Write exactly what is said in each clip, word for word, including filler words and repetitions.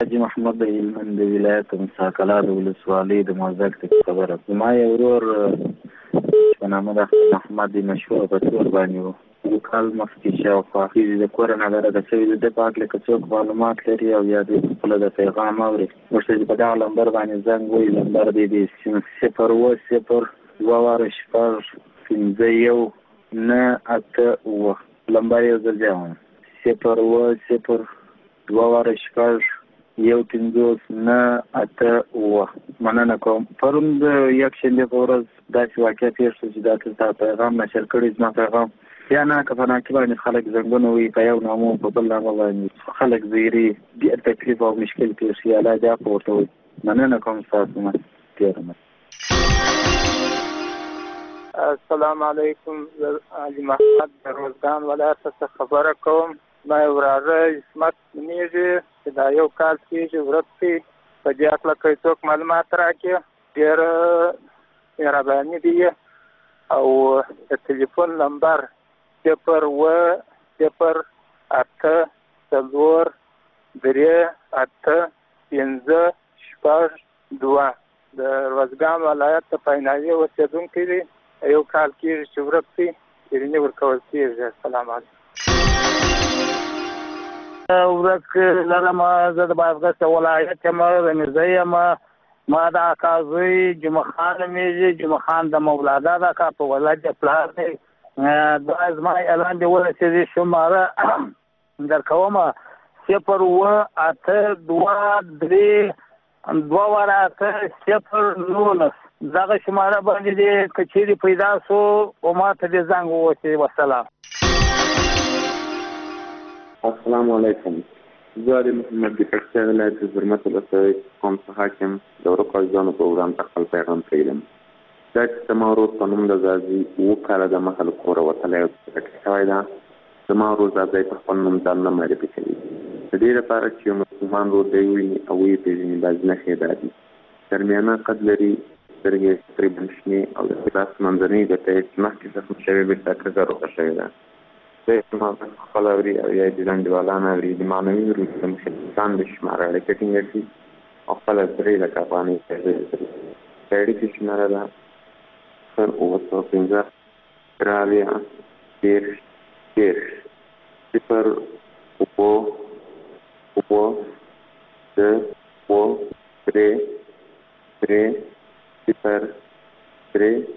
حاجي محمد د هلمند د ولایت مساکلا د ولسوالۍ د موزک څخه خبره. زما یو ورور په نامه د اختر محمد مشهور په تور باندې و. یو کال مخکې شاوخوا د کور نه درګه شوي د په هکله که څوک معلومات لري او یا د خپله د پیغام اوري ورته چې په دغه لمبر باندې زنګ ووهي. لمبر دی د صفر اووه صفر دوه واره شپږ پنځه یو نه اته اووه. لمبر یو ځل بیا وایم صفر اووه صفر دوه واره شپږ یو پنځوس نه اته اووه. مننه کوم. پرون د یکشنبې په ورځ داسې واقعه پېښ شو چې دا ته پیغام نشر کړی زما پیغام یا نه که په ناکې باندې خلک زنګونه وي په یو نامه په بل نامه باندې خلک زیري ډېر تکلیف او مشکل پېښ شي. الله دې عفو ورته وکړي. مننه کوم ستاسو نه ډېره. السلام علیکم. علي محمد د روزګان ولایت څخه خبره کوم. ما یو وراره عصمت نومېږي چې دا یو کال کېږي ورک شي. په دې هکله که څوک معلومات راکړي ډېره مهرباني دي. او د تلیفون نمبر صفر اووه صفر اته څلور درې اته پنځه شپږ دوه د روزګان ولایت د پایناوي اوسېدونکی دی. یو کال کېږي چې ورک شي څېړنې ورکول کېږي. السلام علیکم. ورک لرم زه د بازغسته ولایت یم د میرزه یم. ما د اکا زوی جمعه خان نومېږي. جمعه خان د مولادا د اکا په ولایت د پلار دی. دا زما اعلان دې ورسېدی شماره درکومه صفر اووه اته دوه درې دوه واره اته صفر نولس. دغه شماره باندې دې که چیرې پیدا سو او ما ته دې زنګ ووهئ. وسلام. السلام علیکم. زه علي محمد د پکتیا ولایت د زرمت ولسوالۍ قوم څخه حاکم د ورکو عزیزانو پروګرام ته خپل پیغام پرېږدم. دا چې زما ورور په نوم د زازي اووه کاله دمخه له کوره وتلی او ټکټ شوی ده. زما ورور دا ځای په خپل نوم ځان نه معرفي کوي. د دې لپاره چې یو مسلمان ورور دی وویني او ویې پېژني بعضې نښې دا دي: درمیانه قد لري، سترګې تقریبا شنې او د لاس منځنۍ ګوته یې چې مخکې زخم شوې بېرته کږه روغه شوې ده. دی زما غږ خپله اوري او یا یې د انډیوالان اوري. د معنوي وروسته د مشرکان د شماره اړیکه ټینګه کړي او خپله درې لکه افغانۍ پیسې لري. د اړیکې شماره ده صفر اووه سوه پنځه درې اویا دېرش دېرش صفر اووه اووه دوه اووه درې درې صفر درې.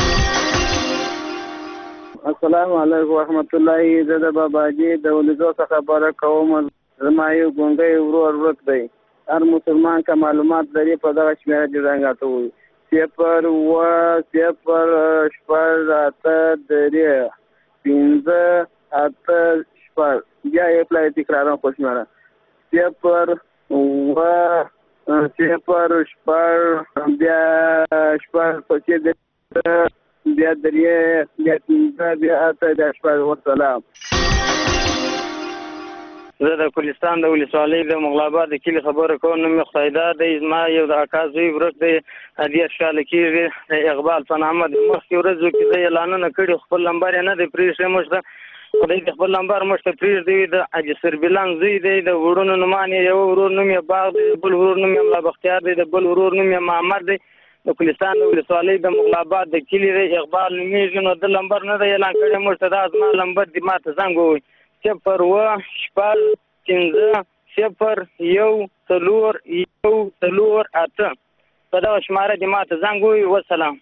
السلام علیکم ورحمت الله. زه د باباجي د ولیدو څخه خبره کوم. زما یو ګونګی ورور ورک دی. هر مسلمان که معلومات لري په دغه شمېره دې زنګ راته ووایي صفر اووه صفر شپږ اته درې پنځه اته شپږ. بیا یې پلار تکراروم خو شمېره صفر اووه صفر شپږ بیا شپږ پسې بیا درې بیا پنځه بیا اته بیا شپږ. وسلام. زه د کوهستان د ولسوالۍ د مغلاباد د کلي خبره کوم. نوم مې خدایدار دی. زما یو د اکا زوی ورک دی. دېرش کاله کېږي. د اقبال په نامه د مخکې ورځو کې زه اعلانونه کړي خپل نمبر یې نه دی پرېښی. موږ ته خدای دې خپل نمبر موږ ته پرېږدي. د حاجي سربلان زوی دی. د وروڼو نومان یې یو ورور نوم یې باغ دی، بل ورور نوم یې ملا بختیار دی، د بل ورور نوم یې محمد دی. د کوهستان د ولسوالۍ د مغلاباد د کلي دی. اقبال نومېږي. نو د لمبر نه دی اعلان کړی. موږ ته دا زما لمبر دی. ما ته زنګ ووایي صفر اووه شپږ پنځه صفر یو څلور یو څلور اته. په دغه شماره دې ما ته زنګ ووایي. وسلام.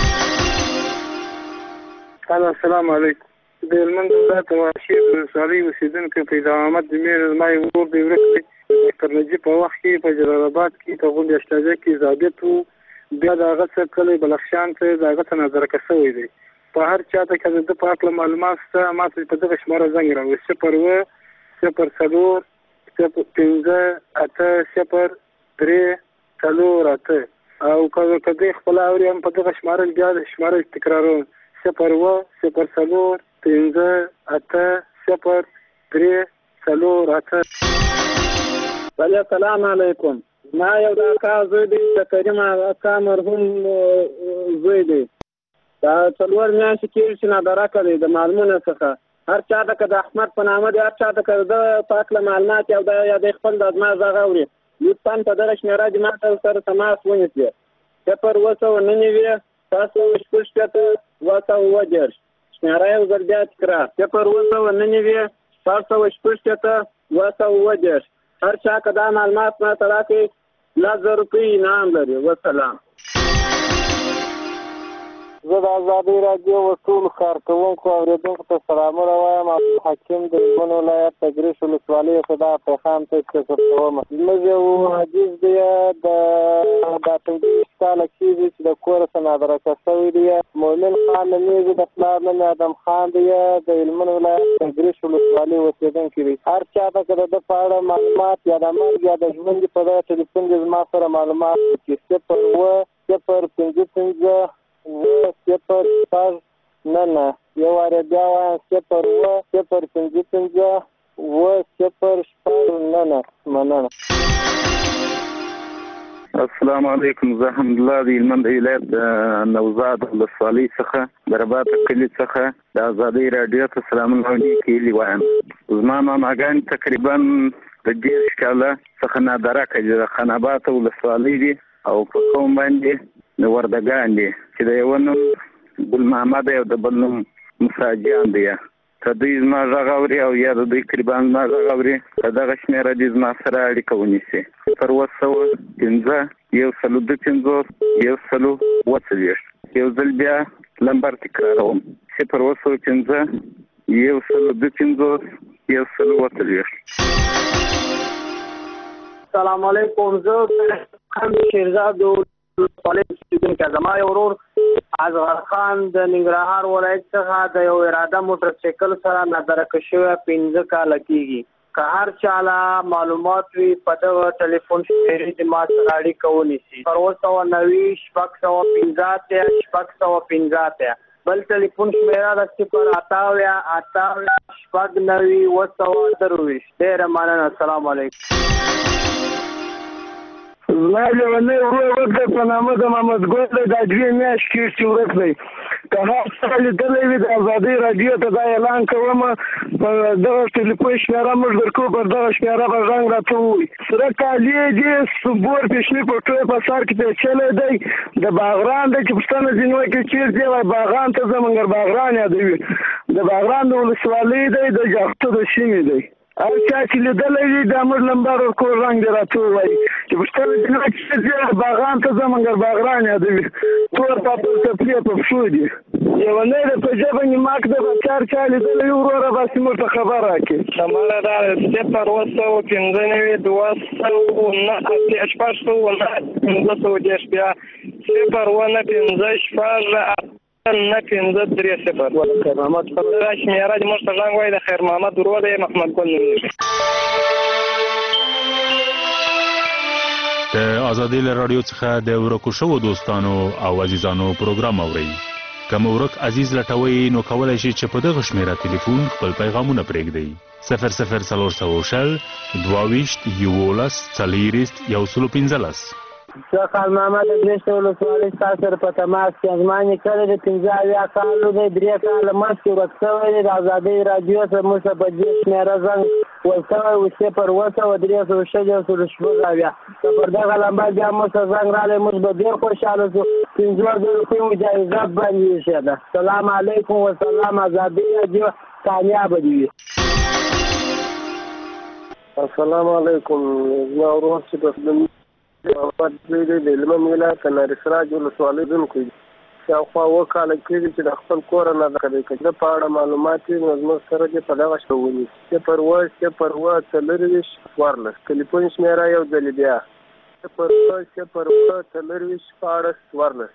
السلام علیکم. د هلمند ولایت واشیر ولسوالۍ اوسېدونکی فیض احمد میر زما یو ورور دی ورک دی. ډاکټر نجیب په وخت کې په جلال آباد کې په غونډې اشتاجه کې ضابط و. بیا د هغه څه کلی بلخشان ته د هغه څه نظرکه شوی دی. په هر چا ته که د ده په هکله معلومات شته ما ته په دغه شماره زنګ راوړي صفر اووه صفر څلور صفر پنځه اته صفر درې څلور اته. او که دوی خپله اوري هم په دغه شماره بیا د شماره تکراروم صفر اووه صفر څلور پنځه اته صفر درې څلور اته. بله سلام علیکم. ما یو د اکا زوی دی. د کریم اکا مرحوم زوی دی. دا څلور میاشتې کېږي چې نادرکه دی د معلومونو څخه. هر چا ته که د احمد په نامه دی هر چا ته که د په هکله معلومات یا د یا د خپل د ازما غږ اوري لطفا په دغه شمېره دې ما سره تماس ونیسي. صفر اوه سوه نهه نوي شپږ سوه شپږ شپېته دوه سوه اووه دېرش. شمېره یو ځل بیا تکرار. صفر اوه سوه نهه نوي شپږ سوه شپږ شپېته دوه سوه اووه دېرش. هر چا که دا معلومات ماته راکړي لس زره روپۍ انعام لري. وسلام. زه د ازادۍ راډیو و ټولو کارکوونکو او اورېدونکو ته سلامونه وایم. عبدالحکیم د هلمند ولایت تګریش ولسوالۍ صدا پیغام ته شکر کوم. زموږ یو حدیث دی د دا پنځه ویشت کاله کېږي چې د کوره څخه نادرکه شوی دی. مؤمن خان نومیږي، د پلار نوم ادم خان دی، د هلمند ولایت تګریش ولسوالۍ اوسېدونکی دی. هر چا ته که د ده په اړه معلومات یا د مرګ یا د ژوند په دغه ټلیفون دې زما سره معلومات وکړي. صفر اوه صفر پنځه پنځه اوه صفر شپږ نه نه. یو وارې بیا وایم صفر اوه صفر پنځه پنځه اوه صفر شپږ نه نه. مننه. السلام علیکم. زه حمدالله د هلمند ولایت نوزاد ولسوالۍ څخه د رباط کلي څخه د ازادۍ راډیو ته سلامونه ولیکي وایم. زما ماماګانې تقریبا د دېرش کاله څخه نادرکه دي، د خان آباد ولسوالۍ دي او په قوم باندې د وردګان دي چې د یو نوم ګل محمد او د بل نوم موسی جان دی. که دوی زما غږ اوري او یا د دوی قربان زما غږ اوري په دغه شمېره دې زما سره اړیکه ونیسي. صفر اوه سوه پنځه یو سلو دوه پنځوس یو سلو اووه څلوېښت. یو ځل بیا لمبر تکراروم. صفر اوه سوه پنځه یو سلو دوه پنځوس یو سلو اووه څلوېښت. السلام علیکم. زه خان شیرزاد ولسوالۍ زما یو ورور اصغر خان د ننګرهار ولایت څخه د یو اراده موټرسایکل سره نادرکه شوی پنځه کاله کېږي. که هر چاله معلومات وي په دغه ټلیفون شمېرې دې ما سره اړیکه ونیسي. صفر اوه سوه نوي شپږ سوه پنځه اتیا شپږ سوه پنځه اتیا. بل ټلیفون شمېره د صفر اته اویا اته اویا شپږ نوي اوه سوه درویشت. ډېره مننه. السلام علیکم. زما لیونی ورور ورک دی په نامه د محمد ګل دی. دا دوې میاشتې کېږي چې ورک دی. که هر څه لیدلی وي د ازادۍ راډیو ته دا اعلان کوم، په دغه ټلیفون شمېره موږ درکوو، پر دغه شمېره به غږ راته ووایي. سره کالي دي، سبور پیشني پټو په سر کې پیچلی دی، د باغران دی چې پوښتنه ځینې وکړي چېرته دی، وایي باغران ته ځه. مګر باغران یادوي. د باغران د ولسوالۍ دی، د جاغتو د سیمې دی. هر چا چې لیدلی وي دا موږ لمبر ورکوو، رنګ دې راته ووایي چې پوښتنه ځینې وکړي چېرته باغران ته ځه. مګر باغران یادوي. تور پاپل څپلې په پښو دي. لیونی دی په ژبه نیماک دی. به هر چا لیدلی وي وروره باسي موږ ته خبر راکړي. شماله دا صفر اوه سوه پنځه نوي دوه سوه نهه اتیا شپږ سوه نهه پنځه سوه دېرش. بیا صفر اوه نهه پنځه شپږ نه پنځه درې صفر. خیر محمد دا شمېره دې موږ ته غږ وایي. د خیر محمد ورور دی، محمد ګل نومېږي. د ازادۍ له راډیو څخه د ورکو شوو دوستانو او عزیزانو پروګرام اورئ. که مو ورک عزیز لټوئ نو کولی شئ چې په دغه شمېره تلیفون خپل پیغامونه پرېږدئ. صفر صفر څلور سوه شل دوه ویشت یولس څلېرویشت یو سلو پنځلس. زه خان محمد تګریش ولسوالۍ ستا سره په تماس کې. زما نیکه دی، د پنځه اویا کالو دی، درې کاله مخکې ورک شوی دی. د ازادۍ راډیو څخه موږ ته په دې شمېره زنګ ورشوی و. صفر اوه سوه درې سوه شل یو سلو شپږ اویا. که پر دغه لمبر بیا موږ ته زنګ راغلی موږ به ډېر خوشحاله شو. پنځه زره روپۍ مو جایزه باندې ایښې ده. سلام علیکم وسلام. ازادۍ راډیو کامیابه دې وي. السلام علیکم. زما ورور چې د د هلمند ولایت ناري سراج ولسوالۍ اوسېدونکی دی. شاوخوا اووه کاله کېږي چې د خپل کوره نادرکه دی. که د په اړه معلومات وي نو زموږ سره دې په دغه شپه ونیسي. صفر اوه صفر اوه څلېرویشت څوارلس. ټلیفون شمېره یو ځلې بیا صفر اوه صفر اوه څلېرویشت شپاړس څوارلس.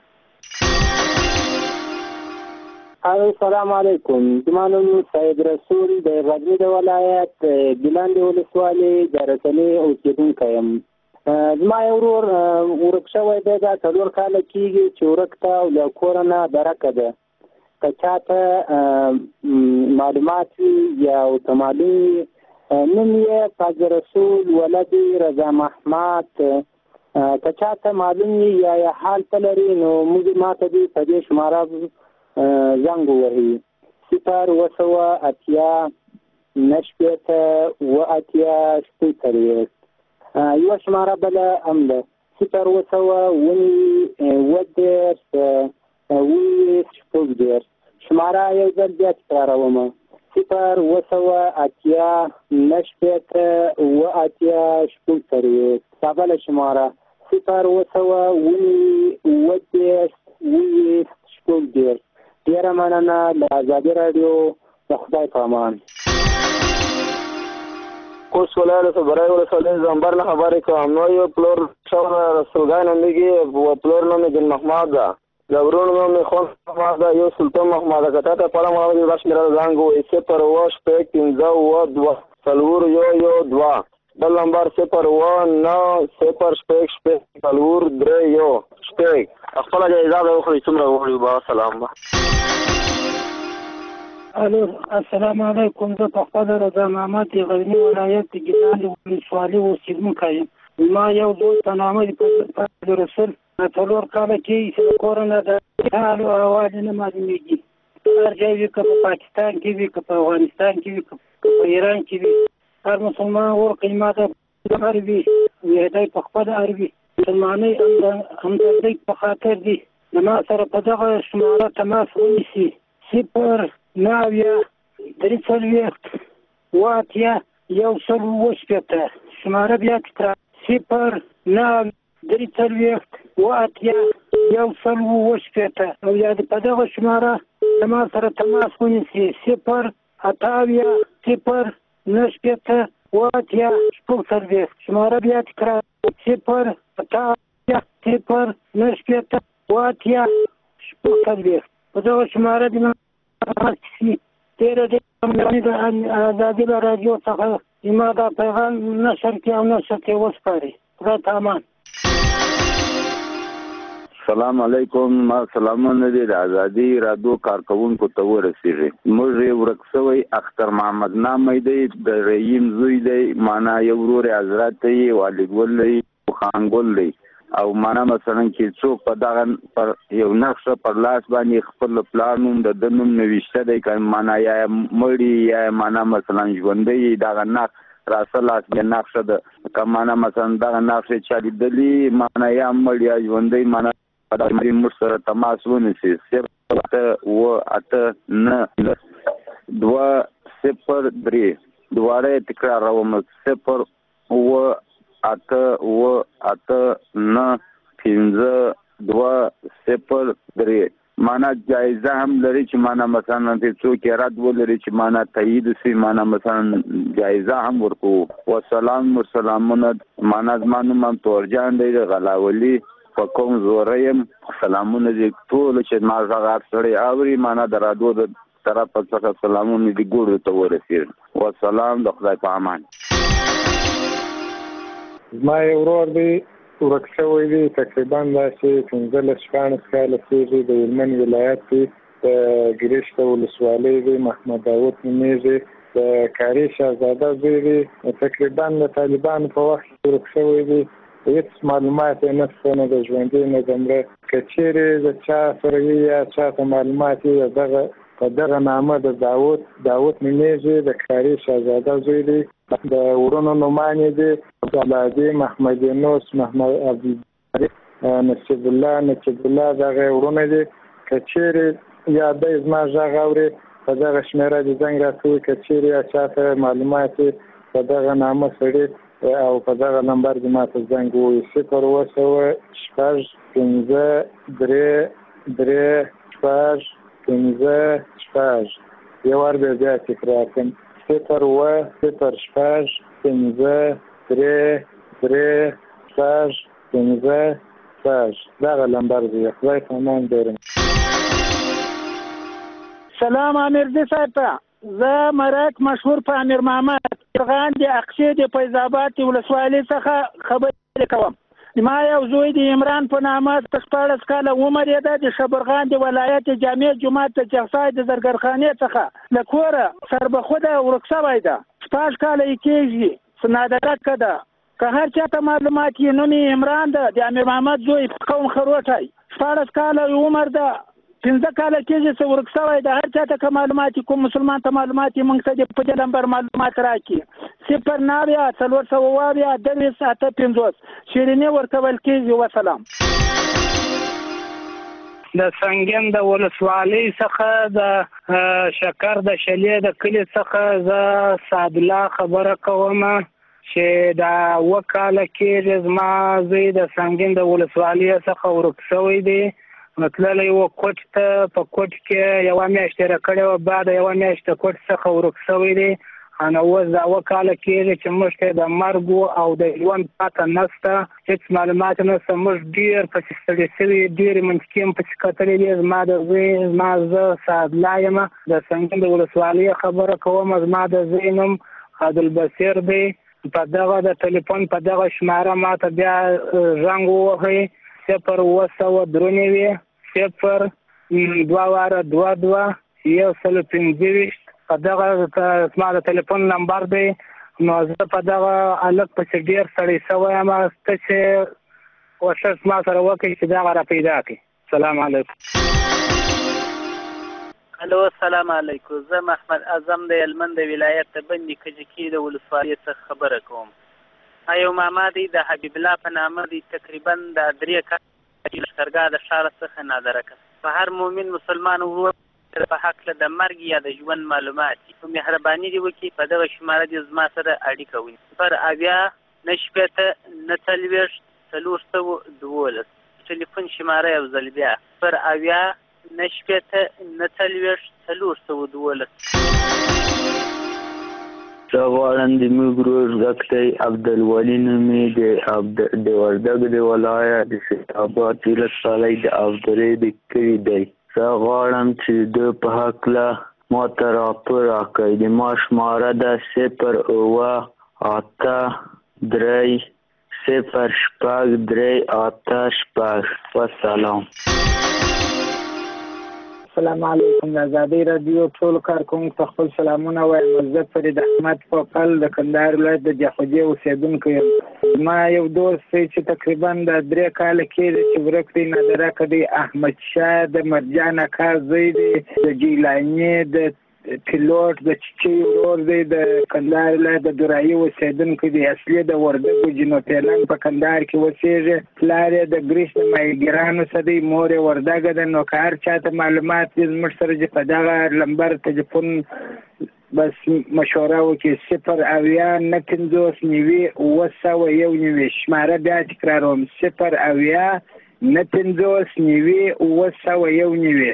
السلام علیکم. زما نوم سید رسول د غزني ولایت ګیلاندي ولسوالۍ د رسنۍ اوسېدونکی یم. زما یو ورور ورک شوی دی. دا څلور کاله کېږي چې ورک ته او له کوره نه درکه ده. که چاته معلومات وي یا ورته معلوم وي، نوم یې تاج رسول ولد رضا محمد. که چاته معلوم وي یا یې حال ته لري نو موږ ما ته دې په دې شماره زنګ ووهي. صفر اوه سوه اتیا نهه شپېته اوه اتیا شپږ څلوېښت. یوه شماره بله هم ده صفر اوه سوه اووه اووه دېرش اووه ویشت شپږ دېرش. شماره یو ځل بیا تکرارومه صفر اوه سوه اتیا نهه شپېته اووه اتیا شپږ څلوېښت. دا بله شماره صفر اوه سوه اووه اووه دېرش اووه ویشت شپږ دېرش. ډېره مننه له ازادي راډیو. د خدای په امان. خوست ولایت برای ولسوالی زنبر نه خبرې کوم. نو یو پلور شوه رسولګای نومیږي و پلور نوم یې ګل محمد ده. د ورور نوم یې خوند محمد ده. یو سلطان محمد ده. که تا ته په اړه معلومات وي بس مې زنګ ووایي صفر اوه شپږ پنځه اوه دوه څلور یو یو دوه. بل نمبر صفر اوه نهه صفر شپږ شپږ څلور درې یو شپږ. خپله جایزه به وخورئ څومره وغواړي. به سلام به. الو السلام علیکم. زه په خپله رضا محمد د غزني ولایت د ګیلان د ولسوالۍ اوسېدونکی یم. ما یو زوی په نامه د رسول څلور کاله کېږي چې د کور نه د حال او احوال نه معلومېږي. هر ځای وي که په پاکستان کې وي که په افغانستان کې وي که په ایران کې وي هر مسلمان ورکوي ما ته هر وي وحدی په خپله هر وي مسلمانۍ همدردۍ په خاطر دي د ما سره په دغه شماره تماس ونیسي صفر نهه اویا درې څلوېښت اووه اتیا یو سل اووه شپېته. شماره بیا تکرار صفر نهه درې څلوېښت اووه اتیا یو سل اووه شپېته. او یا په دغه شماره د ما سره تماس ونیسي صفر اته اویا صفر نهه شپېته اووه اتیا شپږ څلوېښت. شماره بیا تکرار صفر اته اویا صفر نهه شپېته اووه اتیا شپږ څلوېښت. په دغه شماره د تیره ډېره د ازادي راډیو څخه زما دا پیغام نشر کړي او نشر کړي وسپاري. خدای ته امان. السلام علیکم. ما سلامونه دي د ازادي راډیو کارکوونکو ته ورسېږي. موږ یې ورک شوی اختر محمد نامه دی د رحیم زوی دی. معنا یو ورور حضرت دی والګل دی خانګل دی او معنا مثلا چې څوک په دغه پر یو نقشه پر لاس باندې خپل پلان نوم د د نوم نوشته دی که معنا یا مړي یا معنا مثلا ژوندی دغه نقش راسه لاس بیا نقشه ده که معنا مثلا دغه نقشه چا لیدلي معنا یا مړ یا ژوندی معنا په دغه موږ سره تماس ونیسي صفر اته اووه اته نهه دوه صفر درې. دواړه یې تکراروم صفر اووه اته اووه اته نهه پنځه دوه صفر درې. معنا جایزه هم لري چې معنا مثلا څوک یې رد ولري چې معنا تایید شي معنا مثلا جایزه هم ورکو. وسلام ورسلامونه. معنا زما نوم هم تورجان دی د غلاولي په کوم زوره یم. سلامونه دي ټولو چې ما غږ هر سړی اوري معنا د راډیو د طرفه څخه سلامونه دي ګورو ته ورسېږي. وسلام د خدای په امان. زما یو ورور دی ورک شوی دی تقریبا داسې پنځلس شپاړس کاله کېږي د هلمند ولایت کې د ګرشته ولسوالۍ دی. محمد داود نومېږي. د کاري شهزاده زوی دی. تقریبا د طالبانو په وخت کې ورک شوی دی. هېڅ معلومات یې نشته نه د ژوندي نه د مړه. که چېرې د چا سره وي یا چا ته معلومات وي دغه په دغه نامه د داود داود نومېږي د کاري شهزاده زوی دی. د ورونو نومان یې دي عبدالعادي محمد یونس محمد عبدالباري نصیب الله نصیب الله دغه ورونه دي. که چېرې یا دی زما غږ اوري په دغه شمېره د زنګ راکوي. که چېرې یا چا ته معلومات وي په دغه نامه سړي او په دغه نمبر دې ما ته زنګ ووایي صفر اوه سوه شپږ پنځه درې درې شپږ پنځه شپږ. یو وار بیا بیا تکرار کړم صفر اوه صفر شپږ پنځه درې درې شپږ پنځه شپږ. دغه نمبر دی. خدای په امان. ډېر سلام امیرزي صاحب ته. زه مرک مشهور په امیر محمد ارغان د اقصی د فیض آباد ولسوالۍ څخه خبرې کوم. ما یو زوی د عمران په نامه شپاړس کاله عمر یې ده. د شبرغان د ولایت جامع جومات د چغسای د زرګرخانې څخه له کوره سربخوده ورک شوی ده. شپږ کاله یې کېږي. سنادرکه ده. که هر چا ته معلومات یې نوم یې عمران ده. د امیر محمد زوی قوم خروټی. شپاړس کاله عمر ده. پنځه کاله کېږي چې ورک شوی د هر چا ته که معلومات کوم مسلمان ته معلومات یې موږ ته د په دې نمبر معلومات راکړي صفر نهه اویا څلور سوه اوه اویا درویشت اته پنځوس شیریني ورکول کېږي. وسلام. د سنګین د ولسوالۍ څخه د شکر د شلې د کلي څخه زه سعدالله خبره کوم چې دا اوه کاله کېږي زما زوی د سنګین د ولسوالۍ څخه ورک شوی دی. تللی و کوټ ته، په کوټ کې یوه میاشت تېره کړې وه، بعد یوه میاشت د کوټ څخه ورک شوی دی. نو اوس دا اوه کاله کېږي چې موږ ته د مرګ او د ژوند پته نشته، هېڅ معلومات نشته. موږ ډېر پسې ستړي شوي، ډېرې منطقې هم پسې کتلې دي. زما د زوی زما زه سعدالله یم، د سنګین د ولسوالۍ خبره کوم. زما د زوی نوم عبدالبصیر دی. په دغه د ټلیفون په دغه شماره ما ته بیا زنګ ووهئ صفر اوه سوه درې نوي صفر دوه واره دوه دوه یو سل پنځه ویشت په دغه زما د ټلیفون نمبر دی. نو زه په دغه هلک پسې ډېر ستړی شوی یم، ته چې کوښښ ما سره وکړئ چې دغه را پیدا کړئ. السلام علیکم. الو السلام علیکم. زه محمد اعظم د هلمند د ولایت د بندي کجکي د ولسوالۍ څخه خبره کوم. یو ماما دی د حبیب الله په نامه دی، تقریبا د درې کاله لښکرګاه د ښاره څخه نادره کړ. په هر مؤمن مسلمان ورور په هکله د مرګ یا د ژوند معلومات په مهرباني دې وکړي په دغه شماره دې زما سره اړیکه ونیسي صفر اویا نه شپېته نه څلوېښت څلور سوه دولس. ټلیفون شماره یو ځل بیا صفر اویا نه شپېته نه څلوېښت څلور سوه دولس. زه غواړم د موږ ورور غږ دی عبدالولي نوم یې د وردګ د ولایت د سید آباد ولسوالۍ د ابدرې د کلي دی. زه غواړم چې د په هکله ما ته راپور راکړئ. د ما شماره ده صفر اوه اته درې صفر شپږ درې اته شپږ. وسلام. السلام علیکم. د ازادۍ راډیو ټول کارکوونکو ته خپل سلامونه وایم. زه فرید احمد پوپل د کندهار ولایت د جاخوجې اوسېدونکی یم. زما یو دوست دی چې تقریبا د درې کاله کېږي چې ورک دی، نادره کړی. احمدشاه د مرجان اکا زوی دی، د جیلاني د پیلوټ د چچي ورور دی، د کندهار ولایت د درایي اوسېدونکی دی. اصلي د وردګو جنوبیلن په کندهار کې اوسېږي. پلار یې د ګریش د ماهیګیرانو څخه دی، مور یې وردګه ده. نو که هر چا ته معلومات دي زموږ سره چې په دغه نمبر تلیفون بس مشوره وکړي صفر اویا نه پنځوس نوي اوه سوه یو نوي. شماره بیا تکراروم صفر اویا نه پنځوس نوي اوه سوه یو نوي.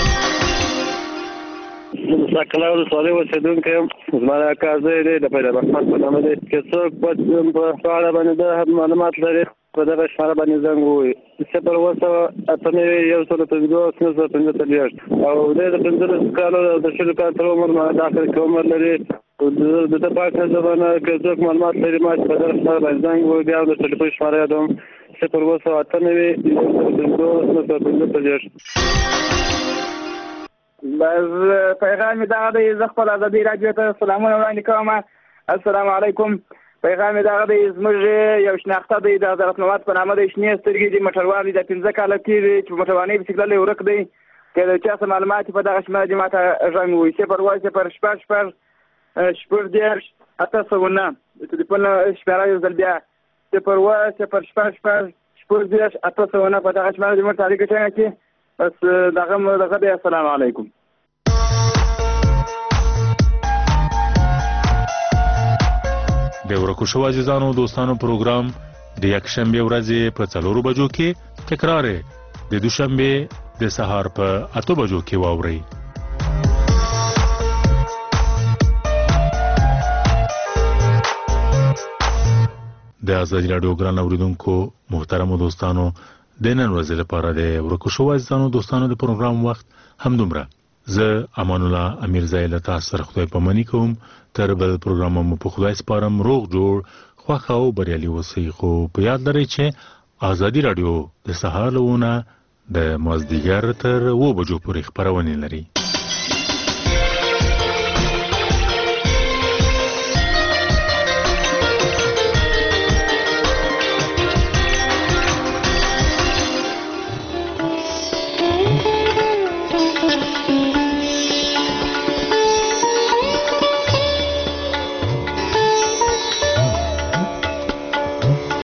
زه د ساقلا ولسوالۍ اوسېدونکی یم. زما د اکا زوی دی د پیدا رحمت په نامه دی. که څوک په اړه باندې د معلومات لري په دغه شماره باندې زنګ ووهي صفر اوه سوه اته نوي یو سل پنځوس نهه سوه پنځه څلوېښت. او دی د پنځلسو کالو د شلو کالو تر عمر داخل کې عمر لري. د ده پاک نظر باندې که څوک معلومات لري ما چې په دغه شماره باندې زنګ ووهي. بیا د ټلیفون شماره یادوم صفر اوه سوه اته نوي یو سل پنځوس نهه سوه پنځه څلوېښت. بس پیغام مې دغه دی، زه خپل ازادۍ راډیو ته سلامونه وړاندې کوم. السلام علیکم. پیغام مې دغه دی، زموږ یو شناخته دی د حضرت محمد په نامه دی، شنې سترګې دي، موټروان دی، د پنځه کاله کېږي چې په موټروانۍ پسې تللی ورک دی. که د چا څه معلومات په دغه شماره دي ما ته غږ ووایي صفر اووه صفر شپږ شپږ شپږ دېرش اته سوه نه. د ټلیفون شماره یو ځل بیا صفر اووه صفر شپږ شپږ شپږ دېرش اته سوه نه. په دغه شماره دې موږ ته اړیکه ټینګه کړي. بس دغه دغه دی. السلام علیکم. د ورکو شو عزیزانو دوستانو پروګرام د یکشنبه ورځې په څلورو بجو کې تکرار د دوشنبه د سهار په اته بجو کې واوري. د ازادي راډیو ګران اوریدونکو محترم دوستانو د نن ورځې لپاره د ورکو شو عزیزانو دوستانو د پروګرام وخت هم دومره. زه امان الله امیرزای له تاسو سره خدای پاماني کوم. تر بل پروګرام مو په خدای سپارم. روغ جوړ خوښ او بریالي اوسئ. خو په یاد لرئ چې ازادي راډیو د سهار لونه د مازدیګر تر اوه بجو پورې خپرونې لري.